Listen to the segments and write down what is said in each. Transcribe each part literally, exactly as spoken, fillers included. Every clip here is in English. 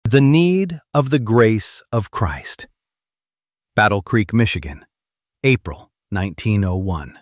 The Need of the Grace of Christ. Battle Creek, Michigan, April nineteen oh one.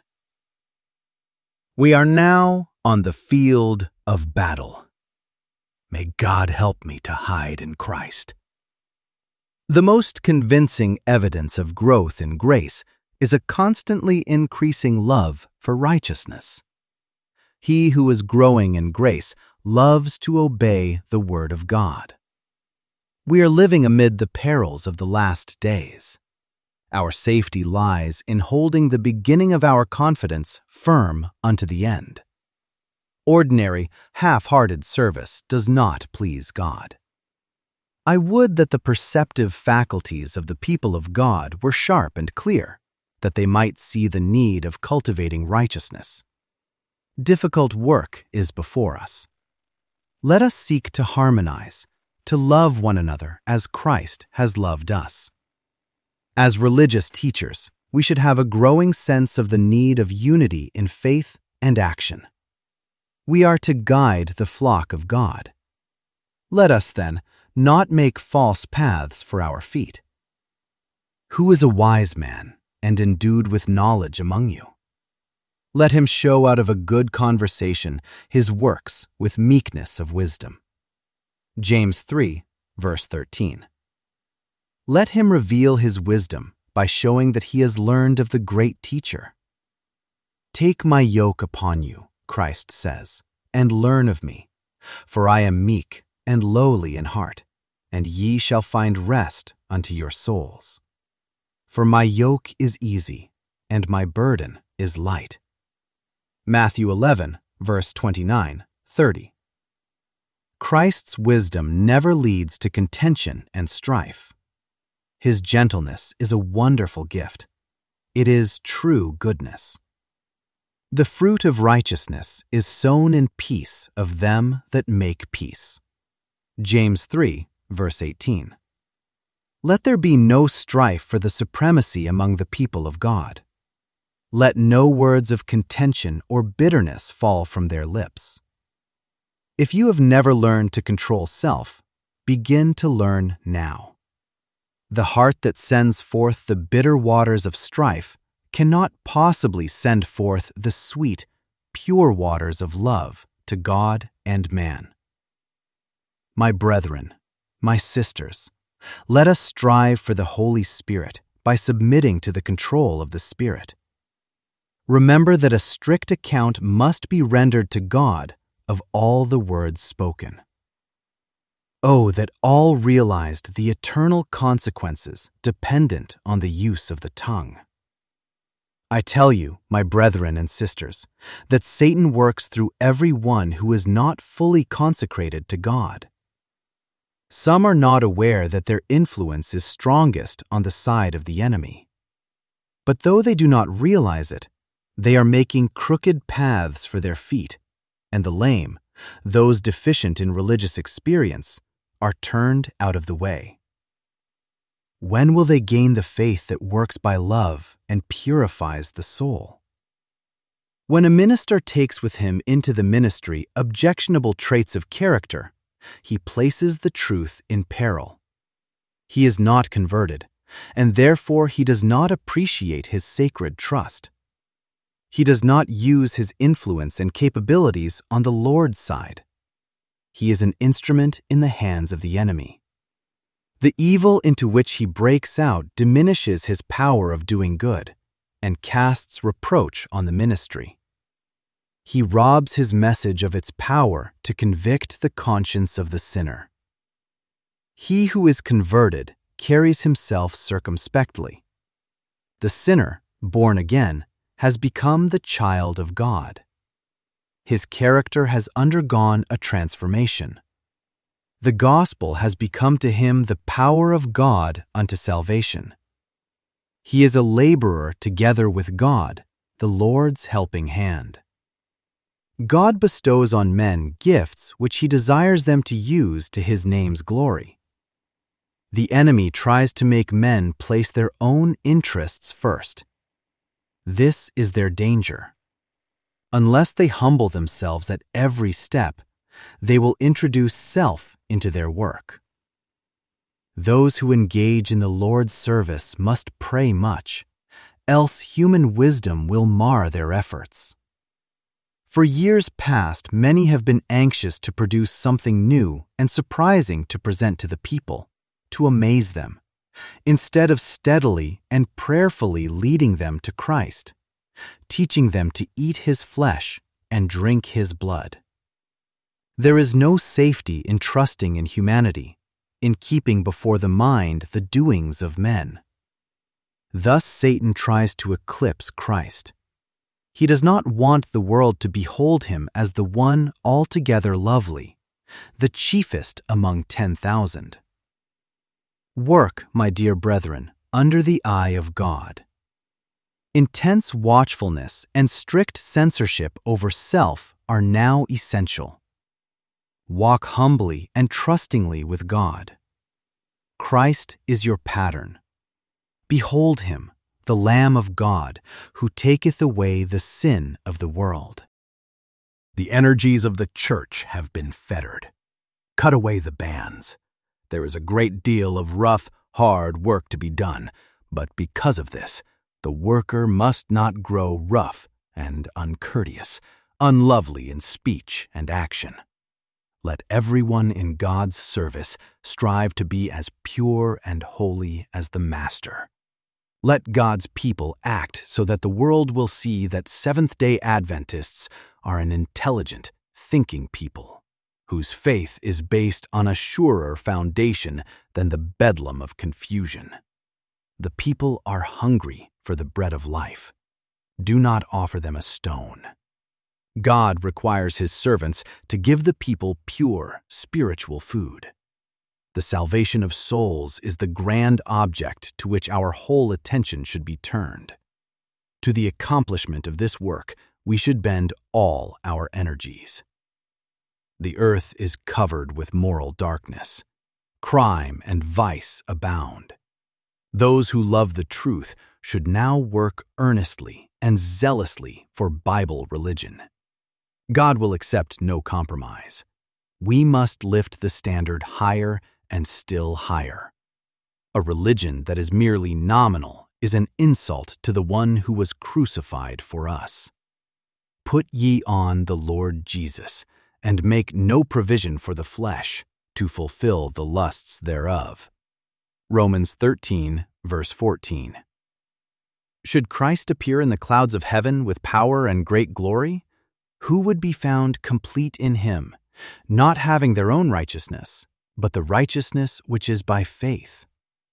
We are now on the field of battle. May God help me to hide in Christ. The most convincing evidence of growth in grace is a constantly increasing love for righteousness. He who is growing in grace loves to obey the Word of God. We are living amid the perils of the last days. Our safety lies in holding the beginning of our confidence firm unto the end. Ordinary, half-hearted service does not please God. I would that the perceptive faculties of the people of God were sharp and clear, that they might see the need of cultivating righteousness. Difficult work is before us. Let us seek to harmonize, to love one another as Christ has loved us. As religious teachers, we should have a growing sense of the need of unity in faith and action. We are to guide the flock of God. Let us, then, not make false paths for our feet. Who is a wise man and endued with knowledge among you? Let him show out of a good conversation his works with meekness of wisdom. James three, verse thirteen. Let him reveal his wisdom by showing that he has learned of the great teacher. Take my yoke upon you, Christ says, and learn of me, for I am meek and lowly in heart, and ye shall find rest unto your souls. For my yoke is easy, and my burden is light. Matthew eleven, verse twenty-nine, thirty. Christ's wisdom never leads to contention and strife. His gentleness is a wonderful gift. It is true goodness. The fruit of righteousness is sown in peace of them that make peace. James three, verse eighteen. Let there be no strife for the supremacy among the people of God. Let no words of contention or bitterness fall from their lips. If you have never learned to control self, begin to learn now. The heart that sends forth the bitter waters of strife cannot possibly send forth the sweet, pure waters of love to God and man. My brethren, my sisters, let us strive for the Holy Spirit by submitting to the control of the Spirit. Remember that a strict account must be rendered to God of all the words spoken. Oh, that all realized the eternal consequences dependent on the use of the tongue. I tell you, my brethren and sisters, that Satan works through every one who is not fully consecrated to God. Some are not aware that their influence is strongest on the side of the enemy. But though they do not realize it, they are making crooked paths for their feet, and the lame, those deficient in religious experience, are turned out of the way. When will they gain the faith that works by love and purifies the soul? When a minister takes with him into the ministry objectionable traits of character, he places the truth in peril. He is not converted, and therefore he does not appreciate his sacred trust. He does not use his influence and capabilities on the Lord's side. He is an instrument in the hands of the enemy. The evil into which he breaks out diminishes his power of doing good and casts reproach on the ministry. He robs his message of its power to convict the conscience of the sinner. He who is converted carries himself circumspectly. The sinner, born again, has become the child of God. His character has undergone a transformation. The gospel has become to him the power of God unto salvation. He is a laborer together with God, the Lord's helping hand. God bestows on men gifts which he desires them to use to his name's glory. The enemy tries to make men place their own interests first. This is their danger. Unless they humble themselves at every step, they will introduce self into their work. Those who engage in the Lord's service must pray much, else human wisdom will mar their efforts. For years past, many have been anxious to produce something new and surprising to present to the people, to amaze them, instead of steadily and prayerfully leading them to Christ, teaching them to eat His flesh and drink His blood. There is no safety in trusting in humanity, in keeping before the mind the doings of men. Thus Satan tries to eclipse Christ. He does not want the world to behold Him as the one altogether lovely, the chiefest among ten thousand. Work, my dear brethren, under the eye of God. Intense watchfulness and strict censorship over self are now essential. Walk humbly and trustingly with God. Christ is your pattern. Behold Him, the Lamb of God, who taketh away the sin of the world. The energies of the church have been fettered. Cut away the bands. There is a great deal of rough, hard work to be done, but because of this, the worker must not grow rough and uncourteous, unlovely in speech and action. Let everyone in God's service strive to be as pure and holy as the Master. Let God's people act so that the world will see that Seventh-day Adventists are an intelligent, thinking people, whose faith is based on a surer foundation than the bedlam of confusion. The people are hungry for the bread of life. Do not offer them a stone. God requires His servants to give the people pure, spiritual food. The salvation of souls is the grand object to which our whole attention should be turned. To the accomplishment of this work, we should bend all our energies. The earth is covered with moral darkness. Crime and vice abound. Those who love the truth should now work earnestly and zealously for Bible religion. God will accept no compromise. We must lift the standard higher and still higher. A religion that is merely nominal is an insult to the one who was crucified for us. Put ye on the Lord Jesus, and make no provision for the flesh to fulfill the lusts thereof. Romans thirteen, verse fourteen. Should Christ appear in the clouds of heaven with power and great glory, who would be found complete in Him, not having their own righteousness, but the righteousness which is by faith?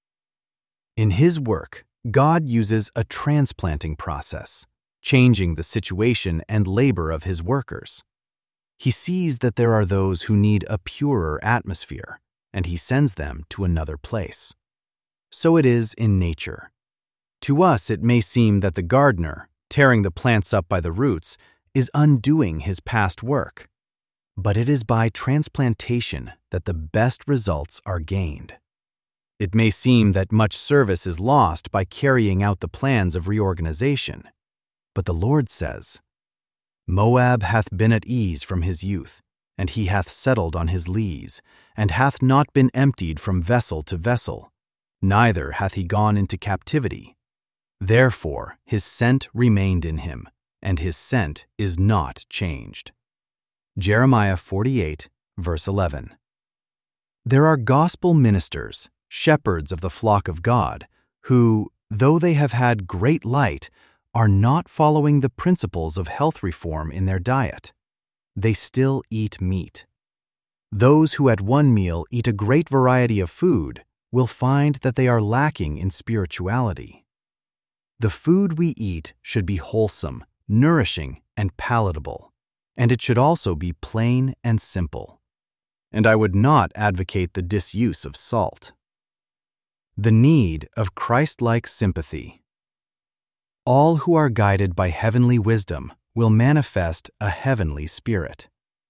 In His work, God uses a transplanting process, changing the situation and labor of His workers. He sees that there are those who need a purer atmosphere, and He sends them to another place. So it is in nature. To us it may seem that the gardener, tearing the plants up by the roots, is undoing his past work. But it is by transplantation that the best results are gained. It may seem that much service is lost by carrying out the plans of reorganization, but the Lord says, Moab hath been at ease from his youth, and he hath settled on his lees, and hath not been emptied from vessel to vessel, neither hath he gone into captivity. Therefore his scent remained in him, and his scent is not changed. Jeremiah forty-eight, verse eleven. There are gospel ministers, shepherds of the flock of God, who, though they have had great light, are not following the principles of health reform in their diet. They still eat meat. Those who at one meal eat a great variety of food will find that they are lacking in spirituality. The food we eat should be wholesome, nourishing, and palatable, and it should also be plain and simple. And I would not advocate the disuse of salt. The need of Christ-like sympathy. All who are guided by heavenly wisdom will manifest a heavenly spirit.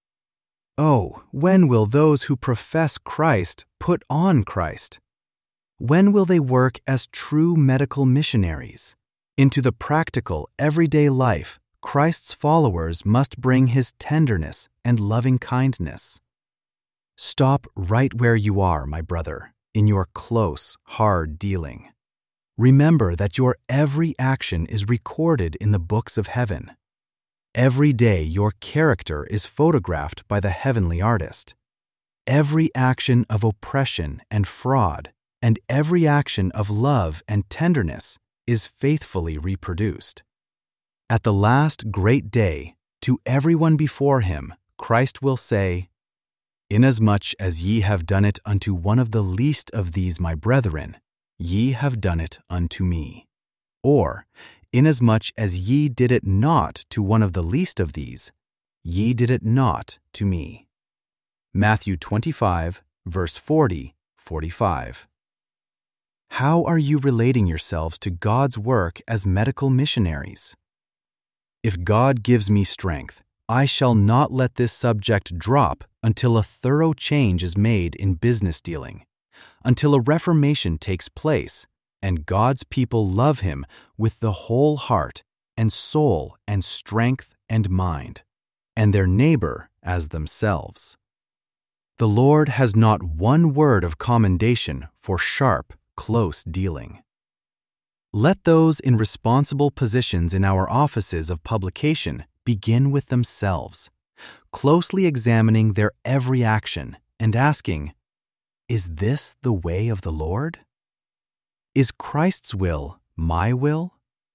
Oh, when will those who profess Christ put on Christ? When will they work as true medical missionaries? Into the practical, everyday life, Christ's followers must bring His tenderness and loving kindness. Stop right where you are, my brother, in your close, hard dealing. Remember that your every action is recorded in the books of heaven. Every day your character is photographed by the heavenly artist. Every action of oppression and fraud, and every action of love and tenderness is faithfully reproduced. At the last great day, to everyone before him, Christ will say, "Inasmuch as ye have done it unto one of the least of these my brethren, ye have done it unto me." Or, "Inasmuch as ye did it not to one of the least of these, ye did it not to me." Matthew twenty-five, verse forty, forty-five. How are you relating yourselves to God's work as medical missionaries? If God gives me strength, I shall not let this subject drop until a thorough change is made in business dealing, until a reformation takes place, and God's people love Him with the whole heart and soul and strength and mind, and their neighbor as themselves. The Lord has not one word of commendation for sharp, close dealing. Let those in responsible positions in our offices of publication begin with themselves, closely examining their every action and asking, "Is this the way of the Lord? Is Christ's will my will?"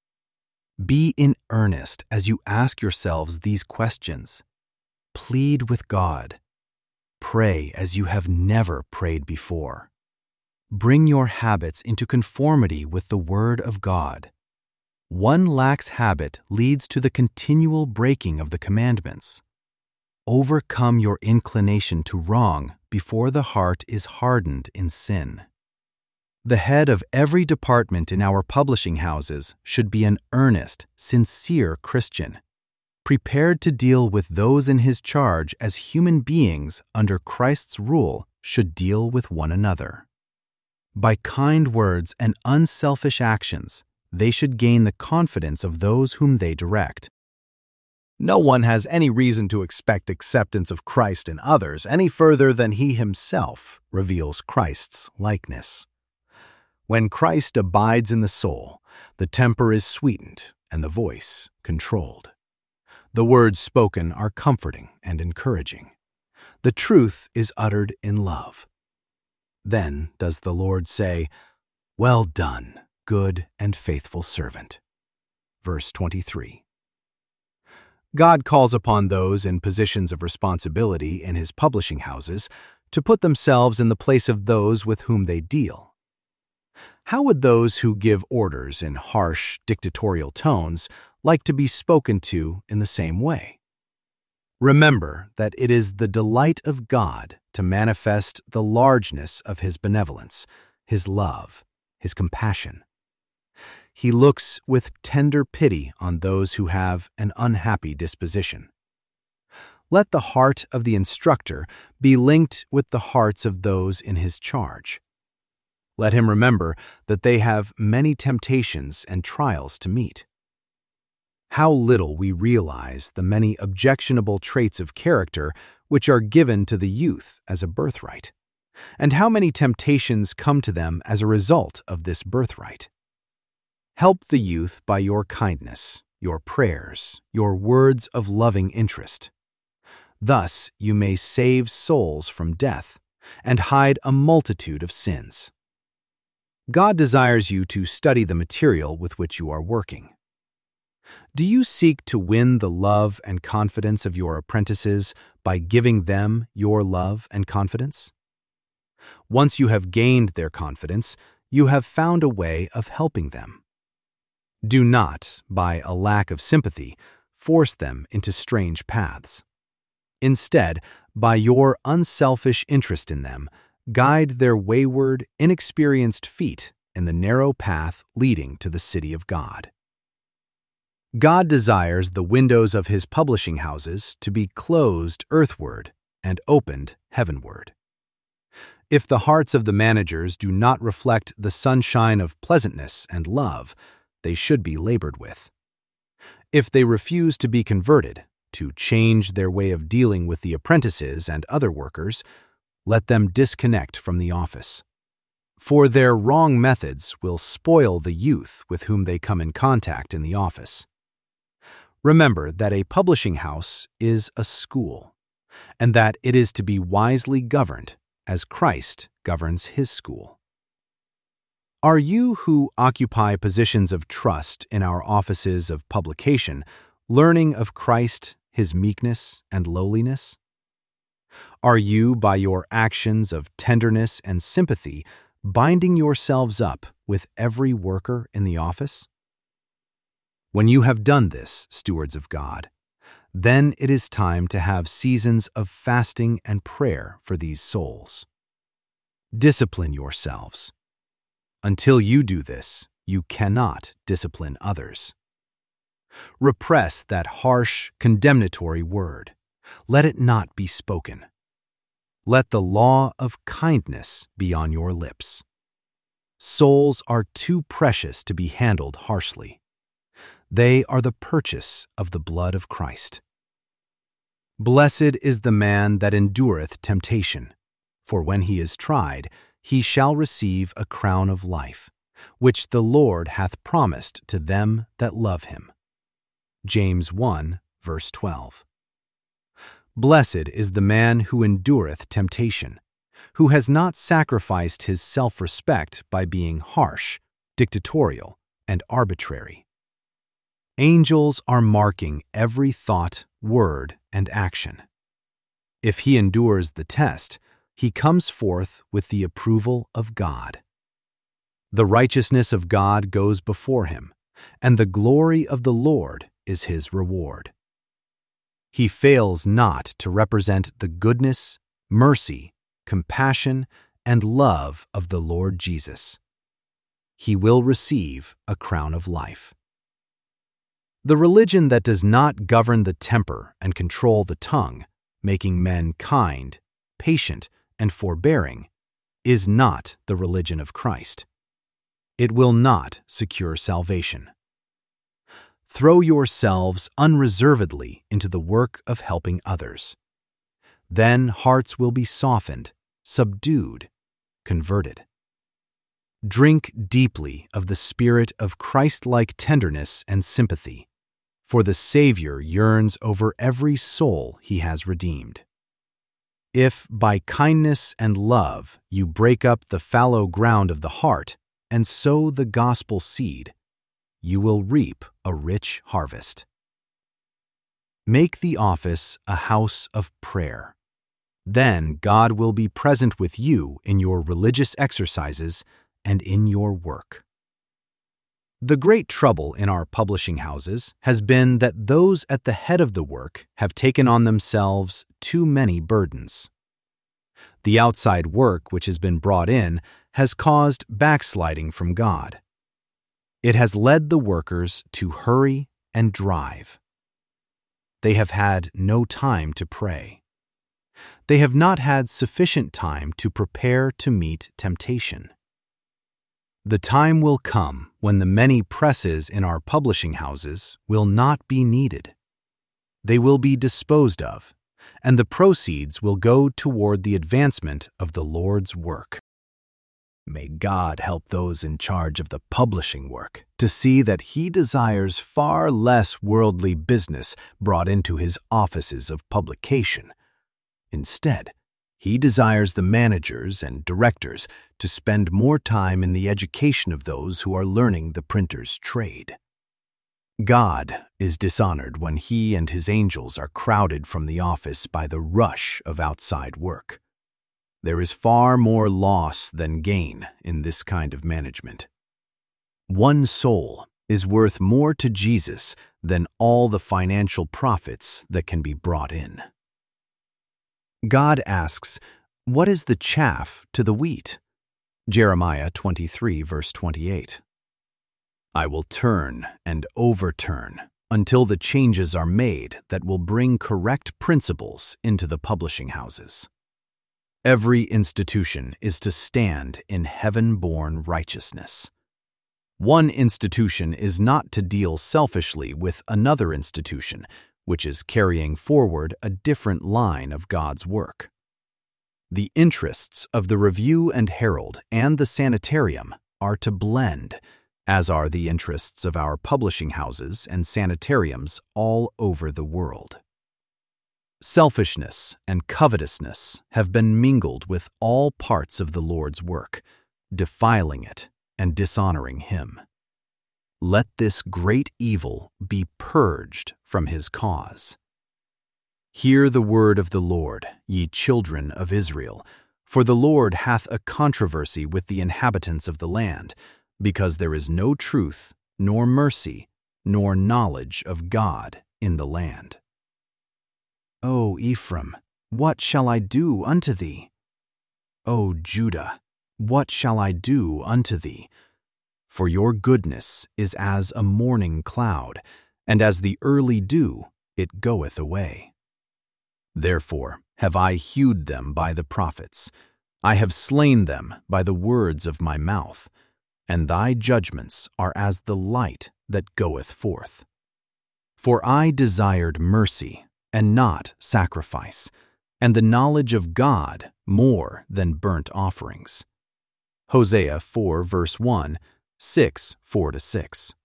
Be in earnest as you ask yourselves these questions. Plead with God. Pray as you have never prayed before. Bring your habits into conformity with the Word of God. One lax habit leads to the continual breaking of the commandments. Overcome your inclination to wrong before the heart is hardened in sin. The head of every department in our publishing houses should be an earnest, sincere Christian, prepared to deal with those in his charge as human beings under Christ's rule should deal with one another. By kind words and unselfish actions, they should gain the confidence of those whom they direct. No one has any reason to expect acceptance of Christ in others any further than he himself reveals Christ's likeness. When Christ abides in the soul, the temper is sweetened and the voice controlled. The words spoken are comforting and encouraging. The truth is uttered in love. Then does the Lord say, "Well done, good and faithful servant." Verse twenty-three. God calls upon those in positions of responsibility in His publishing houses to put themselves in the place of those with whom they deal. How would those who give orders in harsh, dictatorial tones like to be spoken to in the same way? Remember that it is the delight of God to manifest the largeness of His benevolence, His love, His compassion. He looks with tender pity on those who have an unhappy disposition. Let the heart of the instructor be linked with the hearts of those in his charge. Let him remember that they have many temptations and trials to meet. How little we realize the many objectionable traits of character which are given to the youth as a birthright, and how many temptations come to them as a result of this birthright. Help the youth by your kindness, your prayers, your words of loving interest. Thus you may save souls from death and hide a multitude of sins. God desires you to study the material with which you are working. Do you seek to win the love and confidence of your apprentices by giving them your love and confidence? Once you have gained their confidence, you have found a way of helping them. Do not, by a lack of sympathy, force them into strange paths. Instead, by your unselfish interest in them, guide their wayward, inexperienced feet in the narrow path leading to the city of God. God desires the windows of His publishing houses to be closed earthward and opened heavenward. If the hearts of the managers do not reflect the sunshine of pleasantness and love, they should be labored with. If they refuse to be converted, to change their way of dealing with the apprentices and other workers, let them disconnect from the office. for their wrong methods will spoil the youth with whom they come in contact in the office. Remember that a publishing house is a school, and that it is to be wisely governed as Christ governs his school. Are you who occupy positions of trust in our offices of publication learning of Christ, his meekness and lowliness? Are you, by your actions of tenderness and sympathy, binding yourselves up with every worker in the office? When you have done this, stewards of God, then it is time to have seasons of fasting and prayer for these souls. Discipline yourselves. Until you do this, you cannot discipline others. Repress that harsh, condemnatory word. Let it not be spoken. Let the law of kindness be on your lips. Souls are too precious to be handled harshly. They are the purchase of the blood of Christ. Blessed is the man that endureth temptation, for when he is tried, he shall receive a crown of life, which the Lord hath promised to them that love him. James one, verse twelve. Blessed is the man who endureth temptation, who has not sacrificed his self-respect by being harsh, dictatorial, and arbitrary. Angels are marking every thought, word, and action. If he endures the test, he comes forth with the approval of God. The righteousness of God goes before him, and the glory of the Lord is his reward. He fails not to represent the goodness, mercy, compassion, and love of the Lord Jesus. He will receive a crown of life. The religion that does not govern the temper and control the tongue, making men kind, patient, and forbearing, is not the religion of Christ. It will not secure salvation. Throw yourselves unreservedly into the work of helping others. Then hearts will be softened, subdued, converted. Drink deeply of the spirit of Christ-like tenderness and sympathy, for the Savior yearns over every soul he has redeemed. If by kindness and love you break up the fallow ground of the heart and sow the gospel seed, you will reap a rich harvest. Make the office a house of prayer. Then God will be present with you in your religious exercises and in your work. The great trouble in our publishing houses has been that those at the head of the work have taken on themselves too many burdens. The outside work which has been brought in has caused backsliding from God. It has led the workers to hurry and drive. They have had no time to pray. They have not had sufficient time to prepare to meet temptation. The time will come when the many presses in our publishing houses will not be needed. They will be disposed of, and the proceeds will go toward the advancement of the Lord's work. May God help those in charge of the publishing work to see that he desires far less worldly business brought into his offices of publication. Instead, he desires the managers and directors to spend more time in the education of those who are learning the printer's trade. God is dishonored when he and his angels are crowded from the office by the rush of outside work. There is far more loss than gain in this kind of management. One soul is worth more to Jesus than all the financial profits that can be brought in. God asks, "What is the chaff to the wheat?" Jeremiah twenty-three, verse twenty-eight. I will turn and overturn until the changes are made that will bring correct principles into the publishing houses. Every institution is to stand in heaven-born righteousness. One institution is not to deal selfishly with another institution, which is carrying forward a different line of God's work. The interests of the Review and Herald and the Sanitarium are to blend, as are the interests of our publishing houses and sanitariums all over the world. Selfishness and covetousness have been mingled with all parts of the Lord's work, defiling it and dishonoring Him. Let this great evil be purged from His cause. Hear the word of the Lord, ye children of Israel, for the Lord hath a controversy with the inhabitants of the land, because there is no truth, nor mercy, nor knowledge of God in the land. O Ephraim, what shall I do unto thee? O Judah, what shall I do unto thee? For your goodness is as a morning cloud, and as the early dew it goeth away. Therefore have I hewed them by the prophets, I have slain them by the words of my mouth, and thy judgments are as the light that goeth forth. For I desired mercy, and not sacrifice, and the knowledge of God more than burnt offerings. Hosea four, verse one, six, four to six.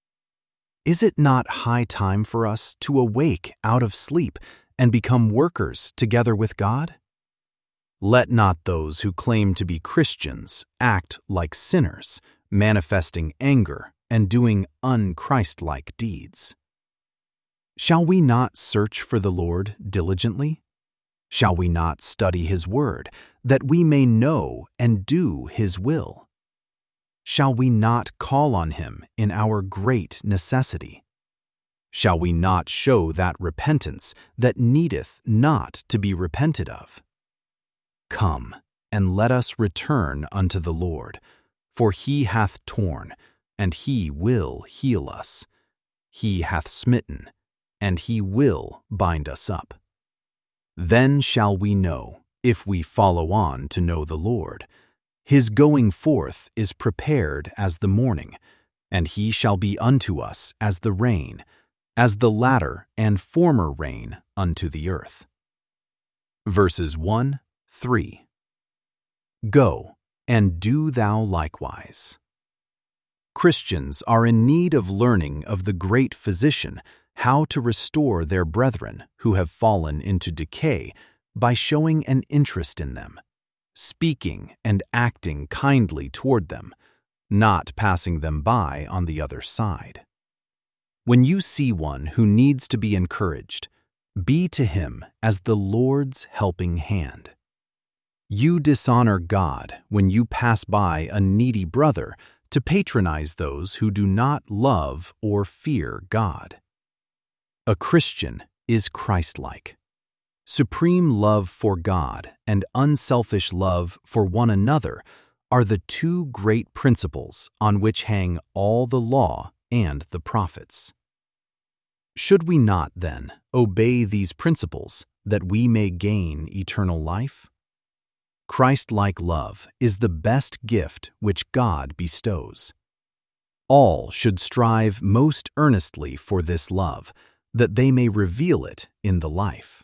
Is it not high time for us to awake out of sleep and become workers together with God? Let not those who claim to be Christians act like sinners, manifesting anger and doing un-Christ-like deeds. Shall we not search for the Lord diligently? Shall we not study His word, that we may know and do His will? Shall we not call on Him in our great necessity? Shall we not show that repentance that needeth not to be repented of? Come, and let us return unto the Lord, for He hath torn, and He will heal us. He hath smitten, and He will bind us up. Then shall we know, if we follow on to know the Lord. His going forth is prepared as the morning, and He shall be unto us as the rain, as the latter and former rain unto the earth. Verses one, three. Go, and do thou likewise. Christians are in need of learning of the great Physician how to restore their brethren who have fallen into decay by showing an interest in them, speaking and acting kindly toward them, not passing them by on the other side. When you see one who needs to be encouraged, be to him as the Lord's helping hand. You dishonor God when you pass by a needy brother to patronize those who do not love or fear God. A Christian is Christ-like. Supreme love for God and unselfish love for one another are the two great principles on which hang all the law and the prophets. Should we not, then, obey these principles that we may gain eternal life? Christ-like love is the best gift which God bestows. All should strive most earnestly for this love, that they may reveal it in the life.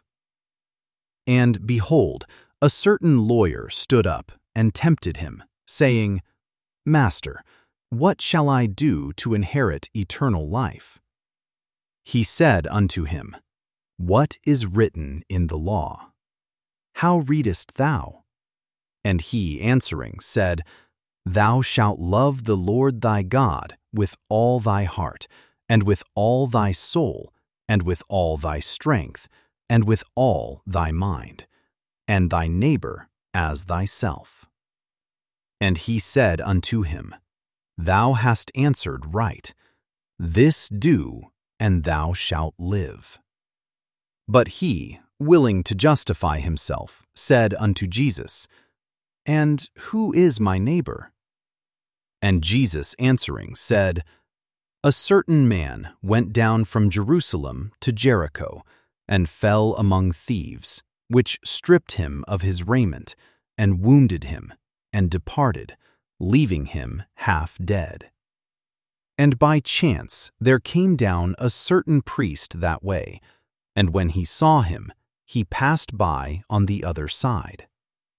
And behold, a certain lawyer stood up and tempted him, saying, Master, what shall I do to inherit eternal life? He said unto him, What is written in the law? How readest thou? And he answering said, Thou shalt love the Lord thy God with all thy heart, and with all thy soul, and with all thy strength, and with all thy mind, and thy neighbor as thyself. And he said unto him, Thou hast answered right. This do, and thou shalt live. But he, willing to justify himself, said unto Jesus, And who is my neighbor? And Jesus answering said, A certain man went down from Jerusalem to Jericho, and fell among thieves, which stripped him of his raiment, and wounded him, and departed, leaving him half dead. And by chance there came down a certain priest that way, and when he saw him, he passed by on the other side.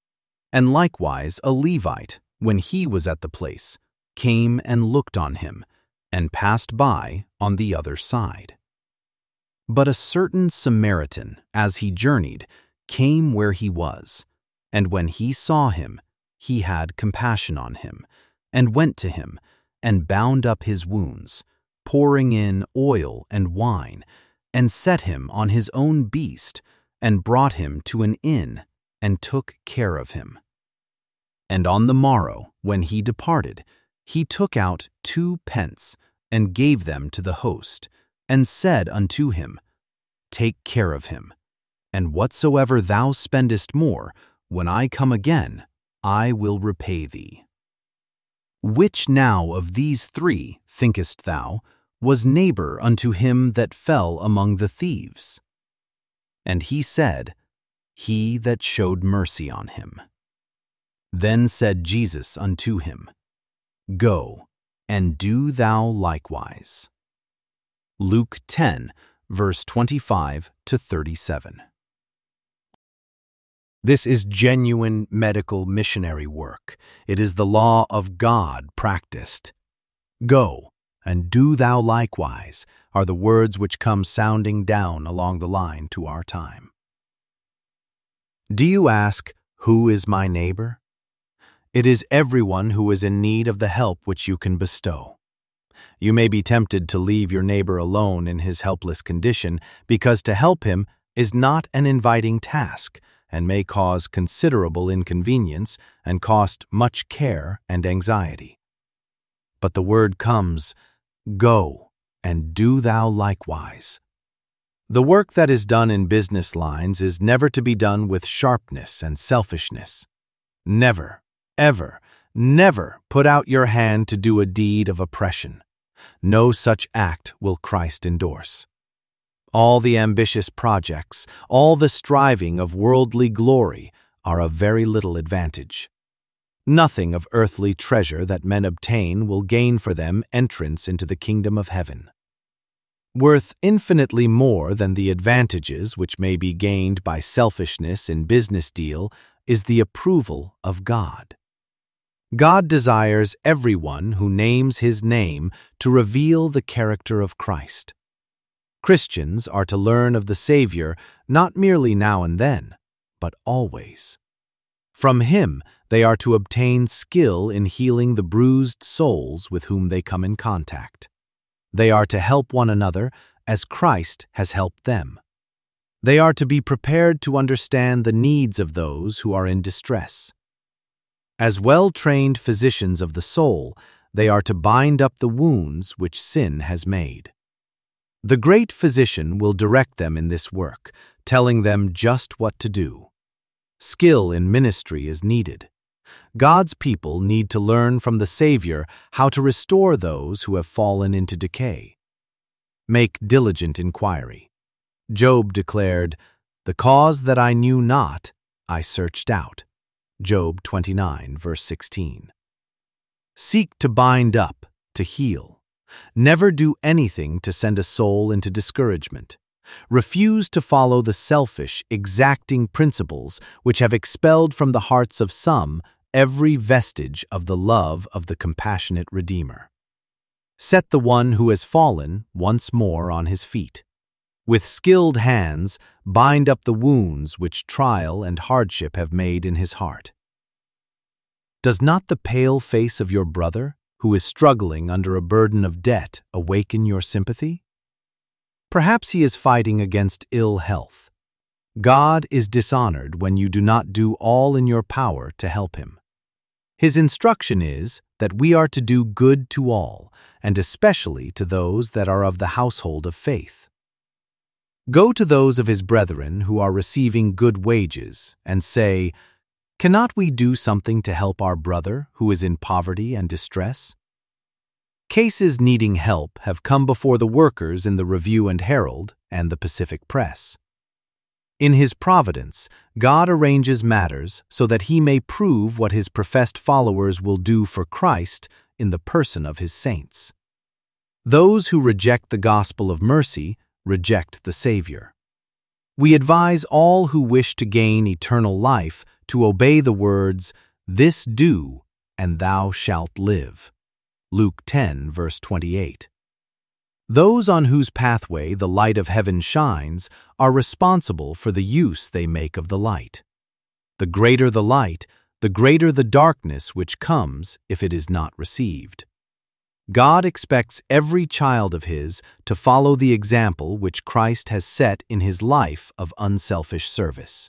And likewise a Levite, when he was at the place, came and looked on him, and passed by on the other side. But a certain Samaritan, as he journeyed, came where he was, and when he saw him, he had compassion on him, and went to him, and bound up his wounds, pouring in oil and wine, and set him on his own beast, and brought him to an inn, and took care of him. And on the morrow, when he departed, he took out two pence, and gave them to the host, and said unto him, Take care of him, and whatsoever thou spendest more, when I come again, I will repay thee. Which now of these three, thinkest thou, was neighbor unto him that fell among the thieves? And he said, He that showed mercy on him. Then said Jesus unto him, Go, and do thou likewise. Luke ten, verse twenty-five to thirty-seven. This is genuine medical missionary work. It is the law of God practiced. Go, and do thou likewise are the words which come sounding down along the line to our time. Do you ask, Who is my neighbor? It is everyone who is in need of the help which you can bestow. You may be tempted to leave your neighbor alone in his helpless condition, because to help him is not an inviting task, and may cause considerable inconvenience and cost much care and anxiety. But the word comes, Go, and do thou likewise. The work that is done in business lines is never to be done with sharpness and selfishness. Never, ever, never put out your hand to do a deed of oppression. No such act will Christ endorse. All the ambitious projects, all the striving of worldly glory are of very little advantage. Nothing of earthly treasure that men obtain will gain for them entrance into the kingdom of heaven. Worth infinitely more than the advantages which may be gained by selfishness in business deal is the approval of God. God desires everyone who names his name to reveal the character of Christ. Christians are to learn of the Savior not merely now and then, but always. From him they are to obtain skill in healing the bruised souls with whom they come in contact. They are to help one another as Christ has helped them. They are to be prepared to understand the needs of those who are in distress. As well-trained physicians of the soul, they are to bind up the wounds which sin has made. The great physician will direct them in this work, telling them just what to do. Skill in ministry is needed. God's people need to learn from the Savior how to restore those who have fallen into decay. Make diligent inquiry. Job declared, "The cause that I knew not, I searched out." Job twenty-nine, verse sixteen. Seek to bind up, to heal. Never do anything to send a soul into discouragement. Refuse to follow the selfish, exacting principles which have expelled from the hearts of some every vestige of the love of the compassionate Redeemer. Set the one who has fallen once more on his feet. With skilled hands, bind up the wounds which trial and hardship have made in his heart. Does not the pale face of your brother, who is struggling under a burden of debt, awaken your sympathy? Perhaps he is fighting against ill health. God is dishonored when you do not do all in your power to help him. His instruction is that we are to do good to all, and especially to those that are of the household of faith. Go to those of his brethren who are receiving good wages, and say, "Cannot we do something to help our brother who is in poverty and distress?" Cases needing help have come before the workers in the Review and Herald and the Pacific Press. In his providence, God arranges matters so that he may prove what his professed followers will do for Christ in the person of his saints. Those who reject the gospel of mercy reject the Savior. We advise all who wish to gain eternal life to obey the words, "This do, and thou shalt live." Luke ten, verse twenty-eight. Those on whose pathway the light of heaven shines are responsible for the use they make of the light. The greater the light, the greater the darkness which comes if it is not received. God expects every child of His to follow the example which Christ has set in His life of unselfish service.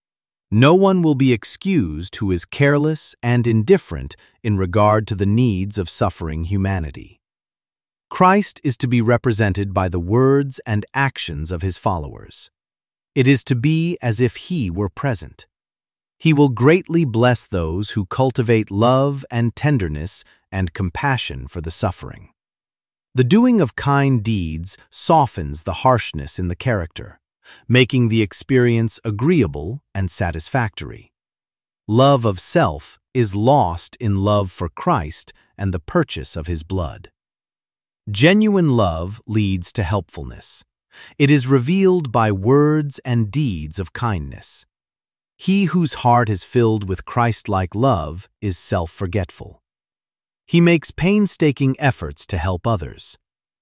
No one will be excused who is careless and indifferent in regard to the needs of suffering humanity. Christ is to be represented by the words and actions of His followers. It is to be as if He were present. He will greatly bless those who cultivate love and tenderness and compassion for the suffering. The doing of kind deeds softens the harshness in the character, making the experience agreeable and satisfactory. Love of self is lost in love for Christ and the purchase of His blood. Genuine love leads to helpfulness. It is revealed by words and deeds of kindness. He whose heart is filled with Christ-like love is self-forgetful. He makes painstaking efforts to help others.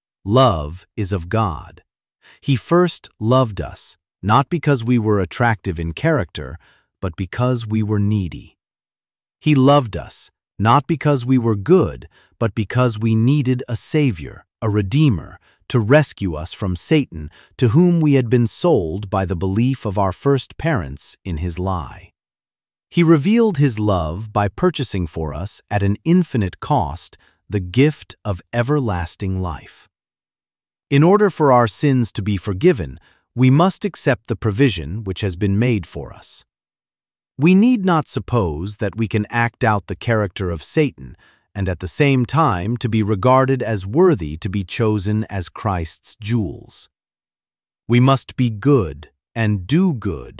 Love is of God. He first loved us, not because we were attractive in character, but because we were needy. He loved us, not because we were good, but because we needed a Savior, a Redeemer, to rescue us from Satan, to whom we had been sold by the belief of our first parents in his lie. He revealed His love by purchasing for us, at an infinite cost, the gift of everlasting life. In order for our sins to be forgiven, we must accept the provision which has been made for us. We need not suppose that we can act out the character of Satan, and at the same time to be regarded as worthy to be chosen as Christ's jewels. We must be good and do good.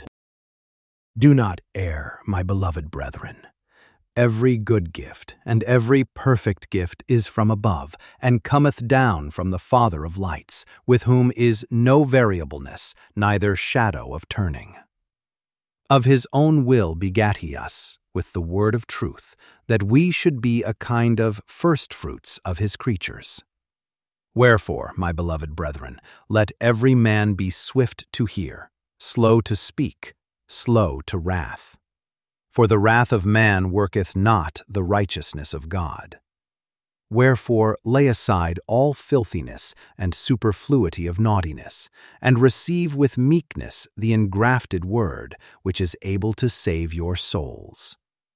Do not err, my beloved brethren. Every good gift and every perfect gift is from above, and cometh down from the Father of lights, with whom is no variableness, neither shadow of turning. Of His own will begat He us, with the word of truth, that we should be a kind of firstfruits of His creatures. Wherefore, my beloved brethren, let every man be swift to hear, slow to speak, slow to wrath. For the wrath of man worketh not the righteousness of God. Wherefore lay aside all filthiness and superfluity of naughtiness, and receive with meekness the engrafted word, which is able to save your souls.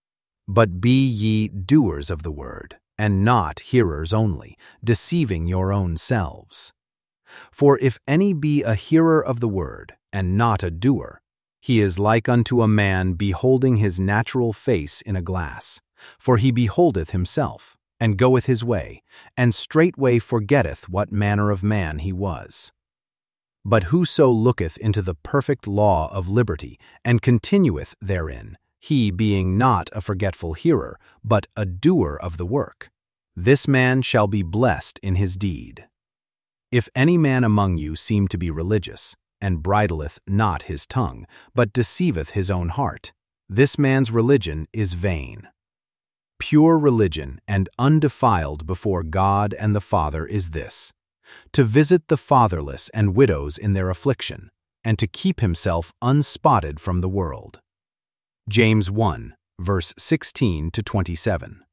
But be ye doers of the word, and not hearers only, deceiving your own selves. For if any be a hearer of the word, and not a doer, he is like unto a man beholding his natural face in a glass. For he beholdeth himself, and goeth his way, and straightway forgetteth what manner of man he was. But whoso looketh into the perfect law of liberty, and continueth therein, he being not a forgetful hearer, but a doer of the work, this man shall be blessed in his deed. If any man among you seem to be religious, and bridleth not his tongue, but deceiveth his own heart, this man's religion is vain. Pure religion and undefiled before God and the Father is this, to visit the fatherless and widows in their affliction, and to keep himself unspotted from the world. James one, verse sixteen to twenty-seven.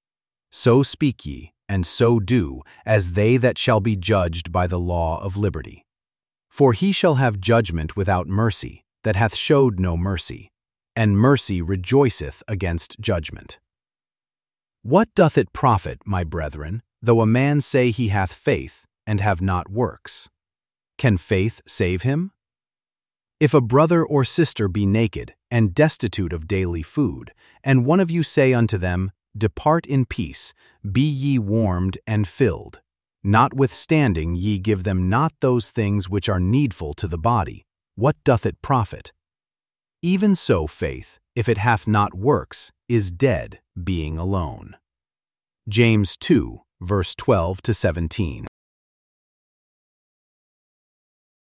So speak ye, and so do, as they that shall be judged by the law of liberty. For he shall have judgment without mercy, that hath showed no mercy, and mercy rejoiceth against judgment. What doth it profit, my brethren, though a man say he hath faith, and have not works? Can faith save him? If a brother or sister be naked, and destitute of daily food, and one of you say unto them, Depart in peace, be ye warmed and filled, notwithstanding ye give them not those things which are needful to the body, what doth it profit? Even so faith, if it hath not works, is dead, being alone. James two, verse twelve to seventeen.